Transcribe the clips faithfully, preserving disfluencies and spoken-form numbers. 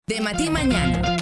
De Matí Mañana.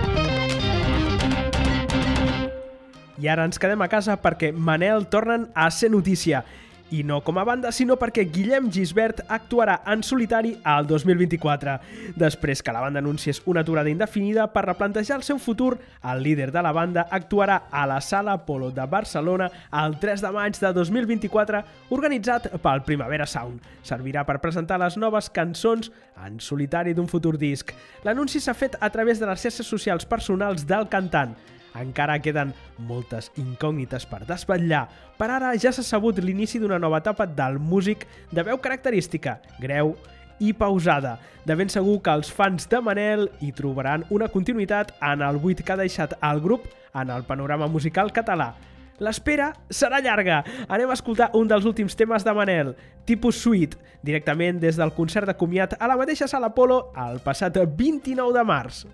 I ara ens quedem a casa perquè Manel tornen a ser notícia. I no com a banda, sinó perquè Guillem Gisbert actuarà en solitari al dos mil vint-i-quatre. Després que la banda anunciés una aturada indefinida per replantejar el seu futur, el líder de la banda actuarà a la Sala Apolo de Barcelona el tres de maig de dos mil vint-i-quatre, organitzat pel Primavera Sound. Servirà per presentar les noves cançons en solitari d'un futur disc. L'anunci s'ha fet a través de les xarxes socials personals del cantant. Encara queden moltes incògnites per desvetllar. Per ara ja s'ha sabut l'inici d'una nova etapa del músic de veu característica, greu i pausada. De ben segur que els fans de Manel hi trobaran una continuïtat en el buit que ha deixat el grup en el panorama musical català. L'espera serà llarga. Anem a escoltar un dels últims temes de Manel, Tipus Suite, directament des del concert de comiat a la mateixa Sala Apolo el passat vint-i-nou de març.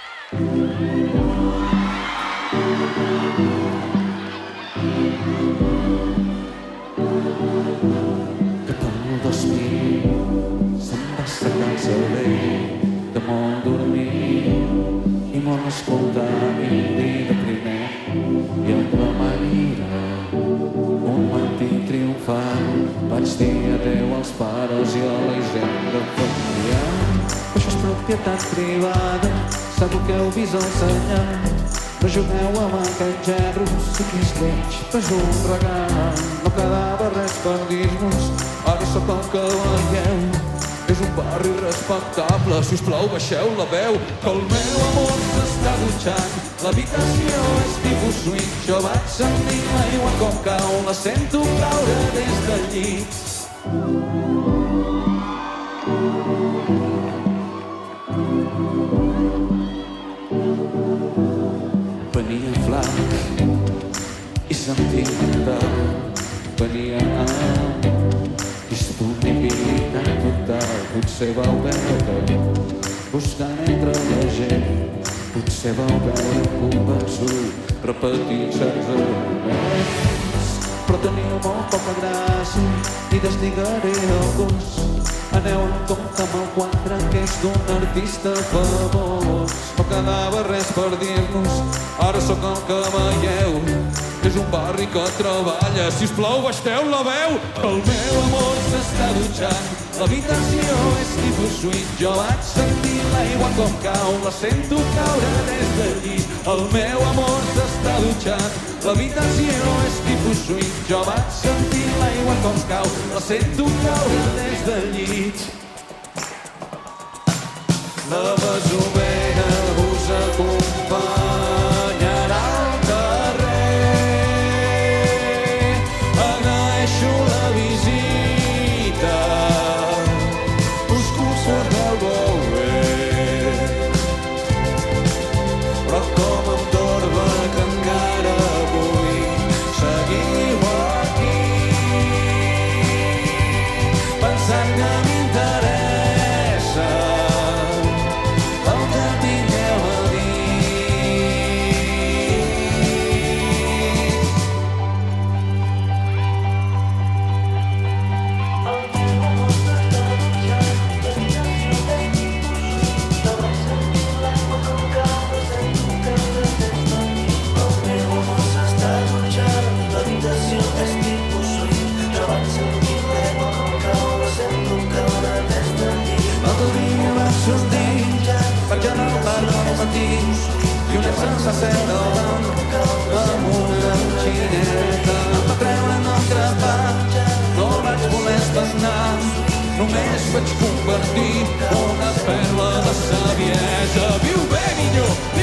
Cap al dos mil se'm va assecar el cervell de molt dormir i molt escoltar indi de primer i amb la manera un matí triomfant vaig dir adeu als pares i a la hisenda familiar. Això és propietat privada, segur que heu vist el senyal. No jugueu amb aquest gerro, sí que és lleig, però és un regal. No quedava res per dir-nos, ara sóc el que veieu. És un barri respectable, sisplau baixeu la veu, que el meu amor s'està dutxant. L'habitació és tipus suite, jo vaig sentir l'aigua com cau, la sento caure des del llit. Venia flac i sentimental, venia amb disponibilitat total. Potser vau veure buscant entre la gent, potser vau veure convençut repetint certs arguments, però teniu molt poca gràcia i deslligaré el gos. Aneu en compte amb el quadre que és d'un artista famós. No quedava res per dir-nos, ara sóc el que veieu. És un barri que treballa, sisplau baixeu la veu, que el meu amor s'està dutxant. L'habitació és tipus suite, jo vaig sentir l'aigua com cau, la sento caure des del llit. El meu amor s'està dutxant. L'habitació és tipus suite, jo vaig sentir l'aigua com cau, la sento caure des del llit. La besovera us acompanyarà al carrer. Agraeixo la visita, us conserveu bé, però com em torba que encara vull seguir aquí, pensant que m'interessa el que tingueu a dir. L'altre dia vaig sortir, vaig anar al bar al matí i una sense set al banc amb una xineta. Em va treure en el grapat, no vaig voler espenar, només vaig convertir una perla de saviesa. Viu bé, minyó!